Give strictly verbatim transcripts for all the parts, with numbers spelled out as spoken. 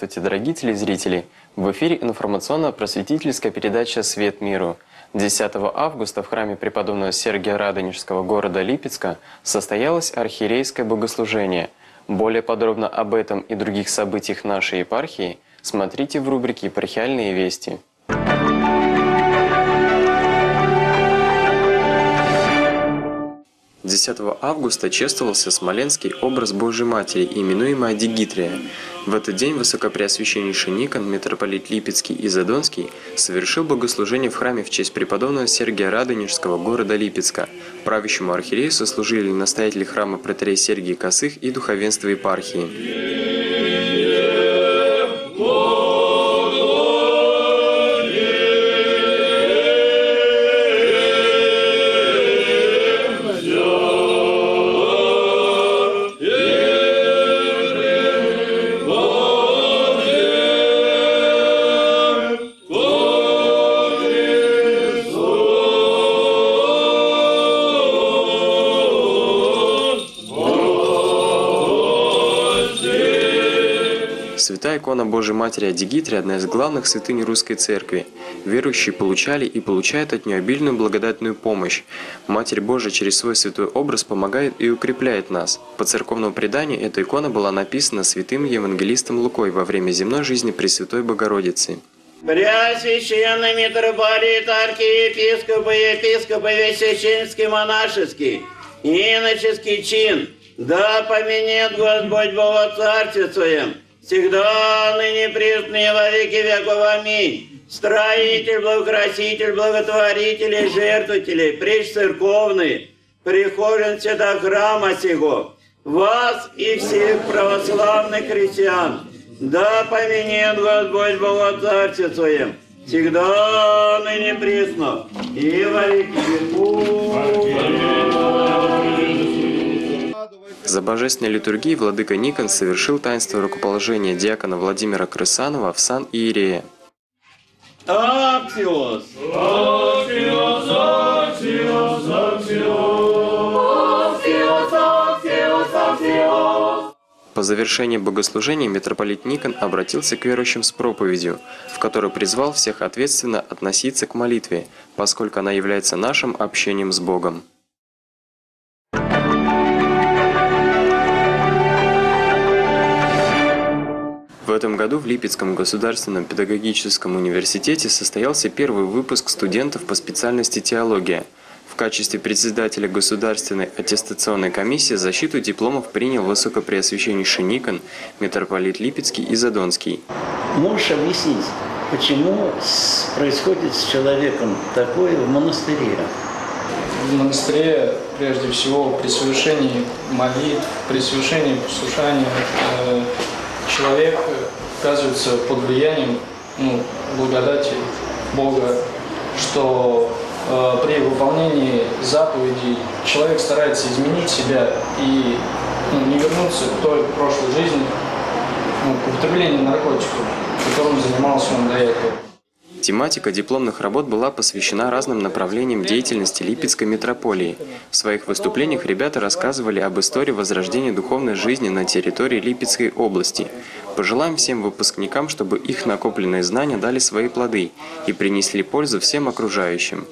Здравствуйте, дорогие телезрители! В эфире информационно-просветительская передача «Свет миру». десятого августа в храме преподобного Сергия Радонежского города Липецка состоялось архиерейское богослужение. Более подробно об этом и других событиях нашей епархии смотрите в рубрике «Епархиальные вести». десятого августа чествовался смоленский образ Божией Матери, именуемый Адигитрия. В этот день высокопреосвященнейший Никон, митрополит Липецкий и Задонский, совершил богослужение в храме в честь преподобного Сергия Радонежского города Липецка. Правящему архиерею сослужили настоятели храма протерей Сергий Косых и духовенство епархии. Святая икона Божией Матери Адигитрия – одна из главных святынь Русской Церкви. Верующие получали и получают от нее обильную благодатную помощь. Матерь Божия через свой святой образ помогает и укрепляет нас. По церковному преданию эта икона была написана святым евангелистом Лукой во время земной жизни Пресвятой Богородицы. Преосвященный митрополит, архиепископ и епископ и весь священский монашеский, иноческий чин, да поменет Господь Богоцарствуем, всегда, ныне, присно и во веки веков. Аминь. Строитель, благокраситель, благотворитель и жертвователей, прежь церковный, прихожан свята храма сего, вас и всех православных христиан, да поменет Господь Богоцарствуем, всегда, ныне, присно и во веки веков. За божественной литургией владыка Никон совершил таинство рукоположения диакона Владимира Крысанова в сан иерея. Аксиос! Аксиос, аксиос, аксиос! Аксиос, аксиос, аксиос! По завершении богослужения митрополит Никон обратился к верующим с проповедью, в которой призвал всех ответственно относиться к молитве, поскольку она является нашим общением с Богом. В этом году в Липецком государственном педагогическом университете состоялся первый выпуск студентов по специальности теология. В качестве председателя Государственной аттестационной комиссии защиту дипломов принял высокопреосвященнейший Никон, митрополит Липецкий и Задонский. Можешь объяснить, почему происходит с человеком такое в монастыре? В монастыре, прежде всего, при совершении молитв, при совершении послушания, человек оказывается под влиянием ну, благодати Бога, что э, при выполнении заповедей человек старается изменить себя и ну, не вернуться к той прошлой жизни, ну, к употреблению наркотиков, которым занимался он до этого. Тематика дипломных работ была посвящена разным направлениям деятельности Липецкой митрополии. В своих выступлениях ребята рассказывали об истории возрождения духовной жизни на территории Липецкой области. Пожелаем всем выпускникам, чтобы их накопленные знания дали свои плоды и принесли пользу всем окружающим.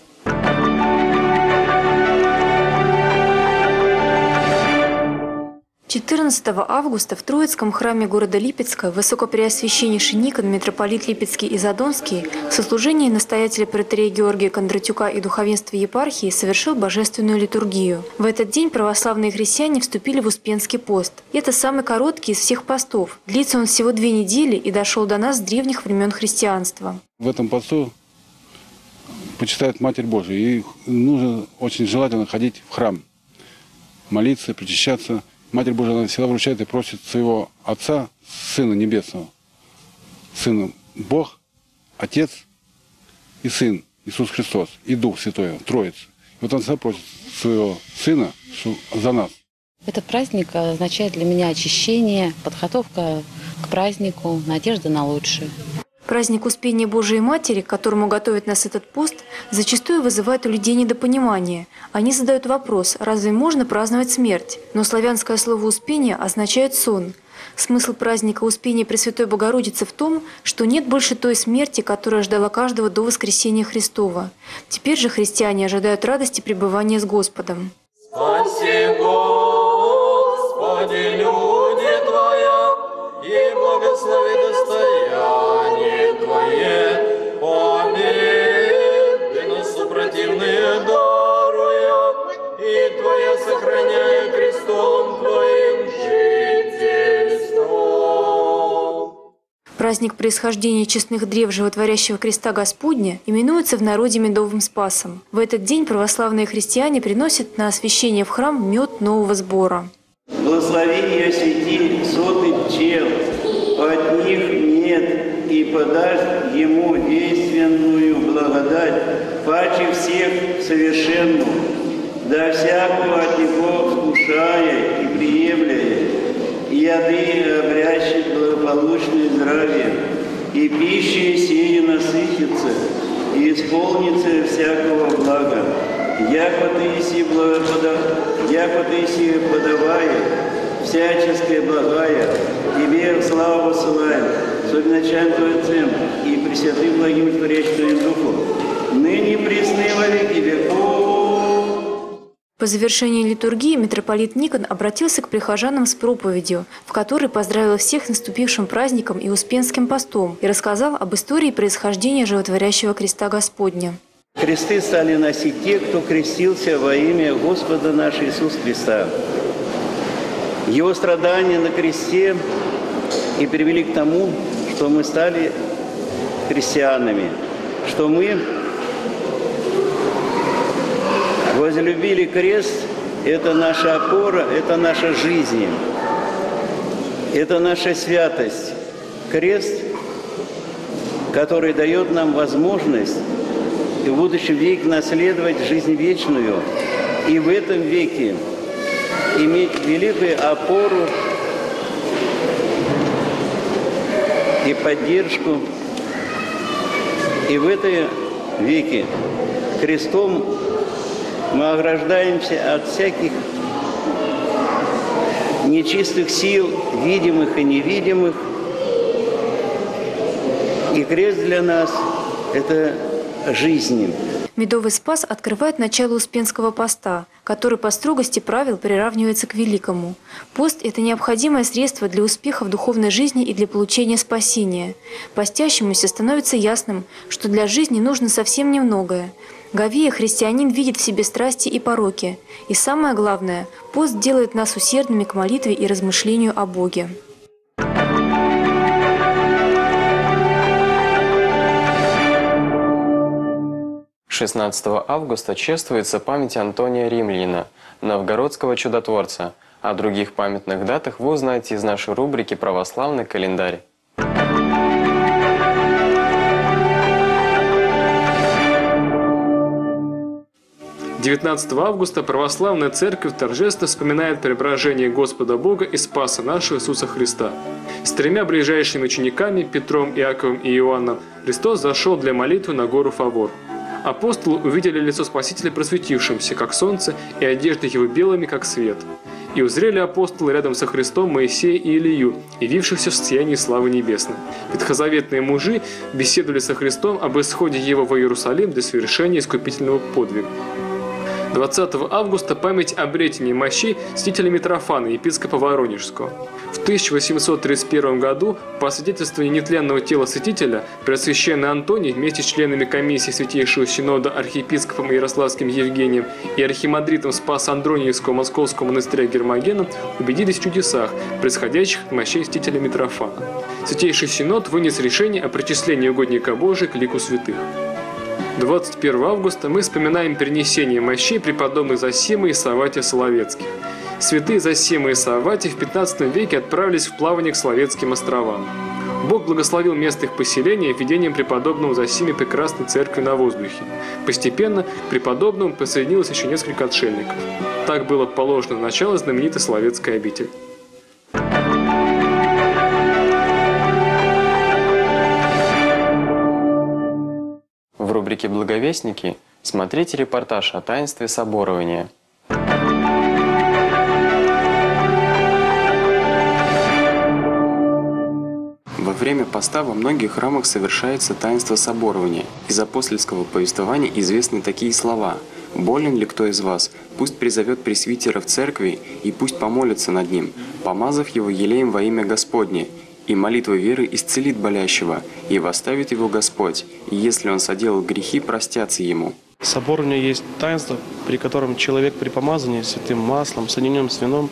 четырнадцатого августа в Троицком храме города Липецка высокопреосвященнейший Никон, митрополит Липецкий и Задонский, в сослужении настоятеля протерея Георгия Кондратюка и духовенства епархии совершил божественную литургию. В этот день православные христиане вступили в Успенский пост. Это самый короткий из всех постов. Длится он всего две недели и дошел до нас с древних времен христианства. В этом посту почитает Матерь Божия, и нужно очень желательно ходить в храм, молиться, причащаться. Матерь Божия она всегда вручает и просит своего Отца, Сына Небесного. Сын Бог, Отец и Сын Иисус Христос, и Дух Святой, Троица. И вот Он всегда просит своего Сына за нас. Этот праздник означает для меня очищение, подготовка к празднику, надежда на лучшее. Праздник Успения Божией Матери, к которому готовит нас этот пост, зачастую вызывает у людей недопонимание. Они задают вопрос, разве можно праздновать смерть? Но славянское слово «успение» означает сон. Смысл праздника Успения Пресвятой Богородицы в том, что нет больше той смерти, которая ждала каждого до воскресения Христова. Теперь же христиане ожидают радости пребывания с Господом. Спаси, Господи, люди Твоя, и благослови достояние Твое. Помилуй нас супротивные даруя, и Твоя сохраняя крестом Твоим жительство. Праздник происхождения честных древ животворящего креста Господня именуется в народе Медовым Спасом. В этот день православные христиане приносят на освящение в храм мед нового сбора. Благослови и освети соты чел, от них нет, и подашь ему действенную благодать, паче всех совершенную, да всякого от него вкушая и приемляя, и яды обрящет благополучное здравие, и пищей сей насытится, и исполнится всякого блага. Яко ты еси благопода... Яко ты еси подавая, всяческое благая, тебе славу посылаем, с начальным Творцем и пресвятым благим творящим Твоим Духом, ныне пресны во веки веков. По завершении литургии митрополит Никон обратился к прихожанам с проповедью, в которой поздравил всех с наступившим праздником и Успенским постом и рассказал об истории происхождения животворящего креста Господня. Кресты стали носить те, кто крестился во имя Господа нашего Иисуса Христа. Его страдания на кресте и привели к тому, что мы стали христианами, что мы возлюбили крест. Это наша опора, это наша жизнь, это наша святость. Крест, который дает нам возможность и в будущем веке наследовать жизнь вечную, и в этом веке иметь великую опору и поддержку. И в этом веке крестом мы ограждаемся от всяких нечистых сил, видимых и невидимых. И крест для нас – это жизнь. Медовый Спас открывает начало Успенского поста, который по строгости правил приравнивается к великому. Пост – это необходимое средство для успеха в духовной жизни и для получения спасения. Постящемуся становится ясным, что для жизни нужно совсем немногое. Говея христианин видит в себе страсти и пороки. И самое главное – пост делает нас усердными к молитве и размышлению о Боге. шестнадцатого августа чествуется память Антония Римлянина, новгородского чудотворца. О других памятных датах вы узнаете из нашей рубрики «Православный календарь». девятнадцатого августа православная церковь торжественно вспоминает преображение Господа Бога и Спаса нашего Иисуса Христа. С тремя ближайшими учениками, Петром, Иаковом и Иоанном, Христос зашел для молитвы на гору Фавор. Апостолы увидели лицо Спасителя просветившимся, как солнце, и одежды его белыми, как свет. И узрели апостолы рядом со Христом Моисея и Илию, явившихся в сиянии славы небесной. Ветхозаветные мужи беседовали со Христом об исходе его во Иерусалим для совершения искупительного подвига. двадцатого августа память об обретении мощей святителя Митрофана, епископа Воронежского. В тысяча восемьсот тридцать первом году по свидетельствованию нетленного тела святителя Преосвященный Антоний вместе с членами комиссии Святейшего Синода архиепископом Ярославским Евгением и архимандритом Спас-Андрониевского Московского монастыря Гермогеном убедились в чудесах, происходящих от мощей святителя Митрофана. Святейший Синод вынес решение о причислении угодника Божия к лику святых. двадцать первого августа мы вспоминаем перенесение мощей преподобных Зосимы и Савватия Соловецких. Святые Зосима и Савватий в пятнадцатом веке отправились в плавание к Соловецким островам. Бог благословил место их поселения введением преподобного Зосиме прекрасной церкви на воздухе. Постепенно к преподобному присоединилось еще несколько отшельников. Так было положено начало знаменитой Соловецкой обители. В рубрике «Благовестники» смотрите репортаж о таинстве соборования. Во время поста во многих храмах совершается таинство соборования. Из апостольского повествования известны такие слова: «Болен ли кто из вас? Пусть призовет пресвитера в церкви, и пусть помолится над ним, помазав его елеем во имя Господне. И молитва веры исцелит болящего, и восставит его Господь, и если он соделал грехи, простятся ему». Соборование есть таинство, при котором человек при помазании святым маслом, соединенным с вином,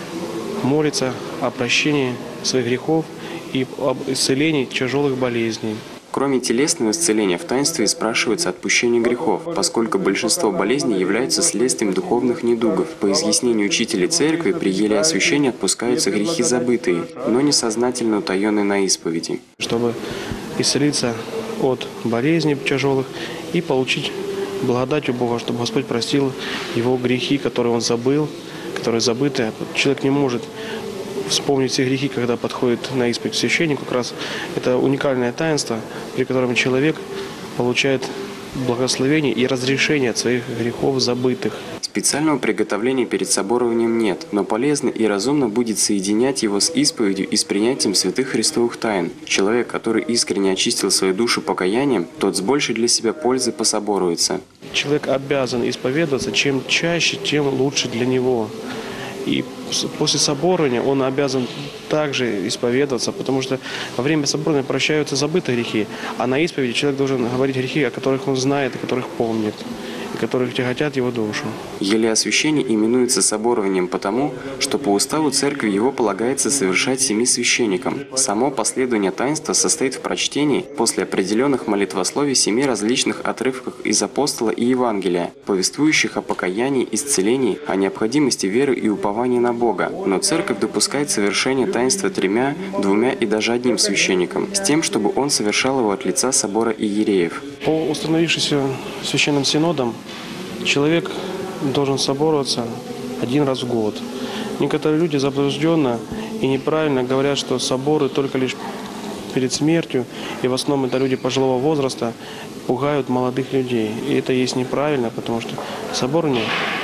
молится о прощении своих грехов и об исцелении тяжелых болезней. Кроме телесного исцеления, в таинстве спрашивается отпущение грехов, поскольку большинство болезней являются следствием духовных недугов. По изъяснению учителей церкви, при еле освящения отпускаются грехи забытые, но несознательно утаенные на исповеди. Чтобы исцелиться от болезней тяжелых и получить благодать у Бога, чтобы Господь простил его грехи, которые он забыл, которые забыты. Человек не может вспомнить все грехи, когда подходит на исповедь к священнику. Как раз это уникальное таинство, при котором человек получает благословение и разрешение от своих грехов забытых. Специального приготовления перед соборованием нет, но полезно и разумно будет соединять его с исповедью и с принятием святых христовых тайн. Человек, который искренне очистил свою душу покаянием, тот с большей для себя пользы пособоруется. Человек обязан исповедоваться, чем чаще, тем лучше для него. И после соборования он обязан также исповедоваться, потому что во время соборования прощаются забытые грехи, а на исповеди человек должен говорить грехи, о которых он знает, о которых помнит, и которых тяготят его душу. Елеосвящение именуется соборованием потому, что по уставу церкви его полагается совершать семи священникам. Само последование таинства состоит в прочтении после определенных молитвословий семи различных отрывках из апостола и Евангелия, повествующих о покаянии, исцелении, о необходимости веры и упования на Бога. Но церковь допускает совершение таинства тремя, двумя и даже одним священником, с тем, чтобы он совершал его от лица собора иереев. По установившимся священным синодам человек должен собороваться один раз в год. Некоторые люди заблужденно и неправильно говорят, что соборы только лишь перед смертью, и в основном это люди пожилого возраста, пугают молодых людей. И это есть неправильно, потому что соборование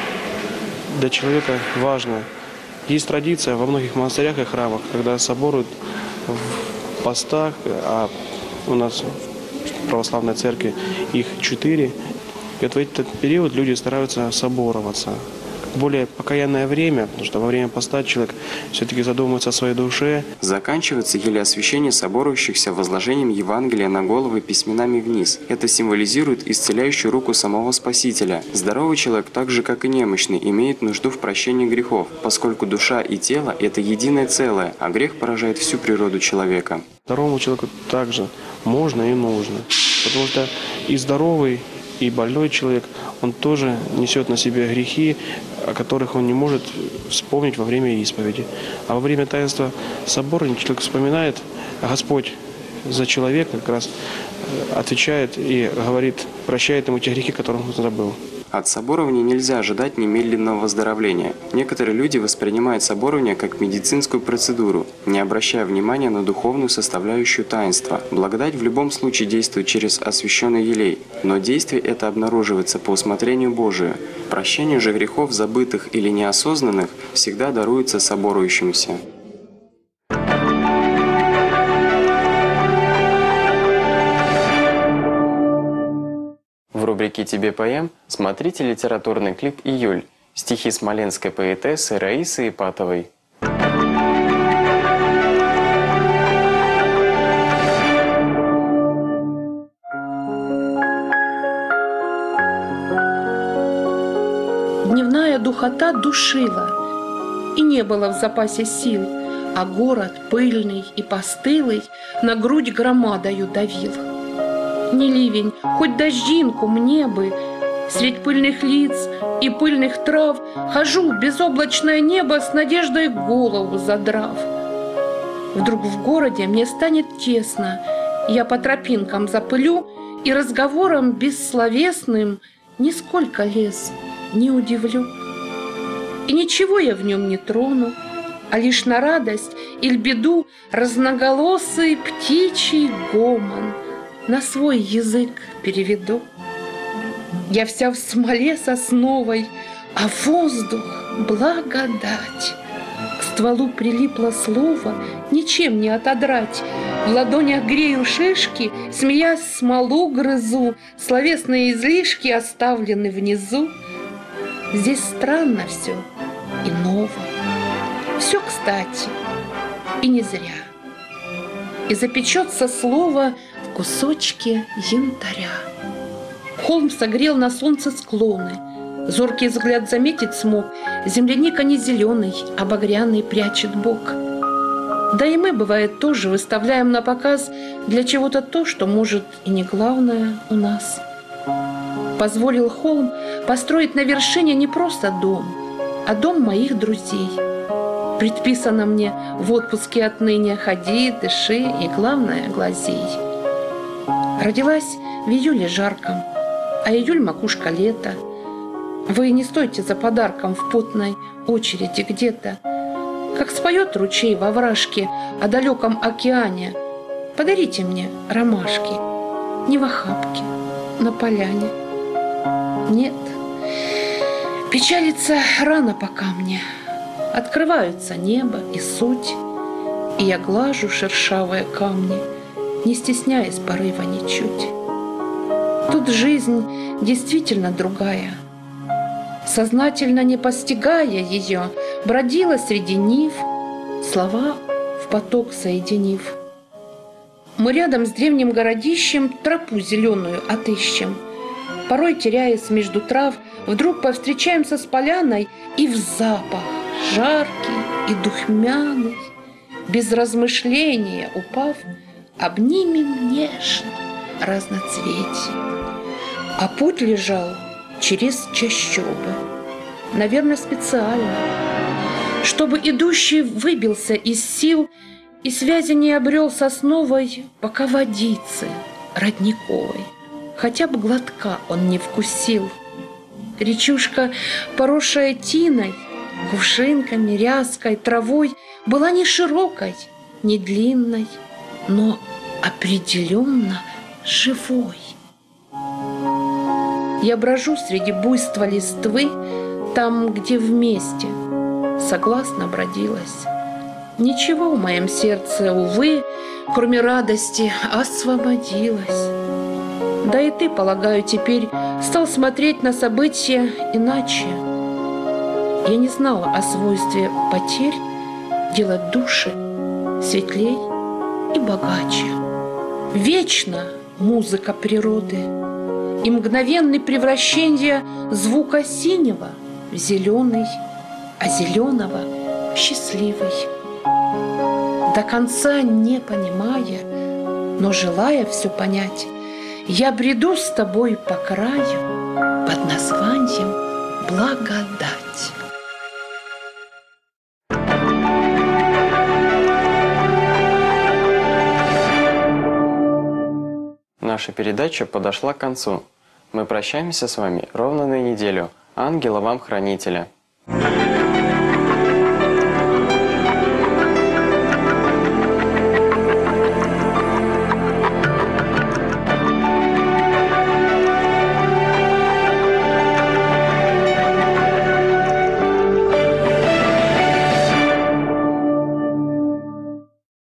для человека важно. Есть традиция во многих монастырях и храмах, когда соборуют в постах, а у нас в православной церкви их четыре. И вот в этот период люди стараются собороваться. Более покаянное время, потому что во время поста человек все-таки задумывается о своей душе. Заканчивается елеосвящение соборующихся возложением Евангелия на головы письменами вниз. Это символизирует исцеляющую руку самого Спасителя. Здоровый человек, так же как и немощный, имеет нужду в прощении грехов, поскольку душа и тело – это единое целое, а грех поражает всю природу человека. Здоровому человеку также можно и нужно, потому что и здоровый, и больной человек, он тоже несет на себе грехи, о которых он не может вспомнить во время исповеди. А во время таинства собора человек вспоминает, а Господь за человека как раз отвечает и говорит, прощает ему те грехи, которые он забыл. От соборования нельзя ожидать немедленного выздоровления. Некоторые люди воспринимают соборование как медицинскую процедуру, не обращая внимания на духовную составляющую таинства. Благодать в любом случае действует через освященный елей, но действие это обнаруживается по усмотрению Божию. Прощение же грехов, забытых или неосознанных, всегда даруется соборующимся. В рубрике «Тебе поем» смотрите литературный клип «Июль», стихи смоленской поэтессы Раисы Ипатовой. Дневная духота душила, и не было в запасе сил, а город пыльный и постылый на грудь громадою давил. Не ливень, хоть дождинку мне бы, средь пыльных лиц и пыльных трав хожу в безоблачное небо с надеждой голову задрав. Вдруг в городе мне станет тесно, я по тропинкам запылю и разговором бессловесным нисколько лес не удивлю. И ничего я в нем не трону, а лишь на радость или беду разноголосый птичий гомон на свой язык переведу. Я вся в смоле сосновой, а воздух — благодать. К стволу прилипло слово, ничем не отодрать. В ладонях грею шишки, смеясь, смолу грызу, словесные излишки оставлены внизу. Здесь странно все и ново, все кстати и не зря. И запечется слово в кусочке янтаря. Холм согрел на солнце склоны, зоркий взгляд заметить смог, земляника не зеленый, а багряный прячет бок. Да и мы, бывает, тоже выставляем на показ для чего-то то, что, может, и не главное у нас. Позволил холм построить на вершине не просто дом, а дом моих друзей. Предписано мне в отпуске отныне: ходи, дыши и, главное, глазей. Родилась в июле жарком, а июль макушка лета. Вы не стойте за подарком в потной очереди где-то. Как споет ручей во вражке о далеком океане, подарите мне ромашки, не в охапке, на поляне. Нет, печалиться рано пока мне. Открываются небо и суть, и я глажу шершавые камни, не стесняясь порыва ничуть. Тут жизнь действительно другая. Сознательно не постигая ее, бродила среди нив, слова в поток соединив. Мы рядом с древним городищем тропу зеленую отыщем. Порой, теряясь между трав, вдруг повстречаемся с поляной, и в запах жаркий и духмяный, без размышления упав, обнимем нежно разноцветие. А путь лежал через чащобы, наверное, специально, чтобы идущий выбился из сил и связи не обрел с основой, пока водицы родниковой хотя бы глотка он не вкусил. Речушка, поросшая тиной, кувшинками, ряской, травой, была не широкой, не длинной, но определенно живой. Я брожу среди буйства листвы, там, где вместе согласно бродилась. Ничего в моем сердце, увы, кроме радости, освободилась. Да и ты, полагаю, теперь стал смотреть на события иначе. Я не знала о свойстве потерь делать души светлей и богаче. Вечна музыка природы и мгновенное превращение звука синего в зеленый, а зеленого в счастливый. До конца не понимая, но желая все понять, я бреду с тобой по краю под названием благодать. Наша передача подошла к концу. Мы прощаемся с вами ровно на неделю. Ангела вам хранителя.